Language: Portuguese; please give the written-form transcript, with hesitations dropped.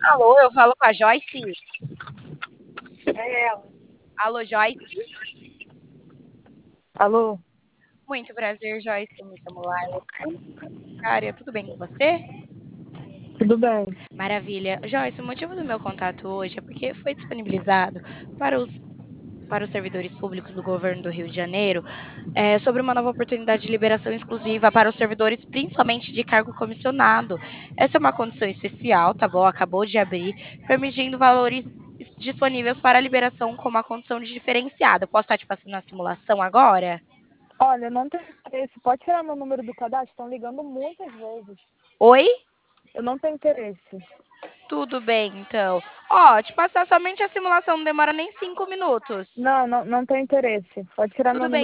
Alô, eu falo com a Joyce. É ela. Alô, Joyce. Alô? Muito prazer, Joyce. Eu me chamo Laila. Cara, tudo bem com você? Tudo bem? Maravilha. Joyce, o motivo do meu contato hoje é porque foi disponibilizado para os servidores públicos do governo do Rio de Janeiro sobre uma nova oportunidade de liberação exclusiva para os servidores, principalmente de cargo comissionado. Essa é uma condição especial, tá bom? Acabou de abrir, permitindo valores disponíveis para a liberação com uma condição de diferenciada. Posso estar te passando a simulação agora? Olha, não tem interesse. Pode tirar meu número do cadastro? Estão ligando muitas vezes. Oi? Eu não tenho interesse. Tudo bem, então. Ó, te passar somente a simulação, não demora nem 5 minutos. Não tem interesse. Pode tirar meu Tudo bem. número.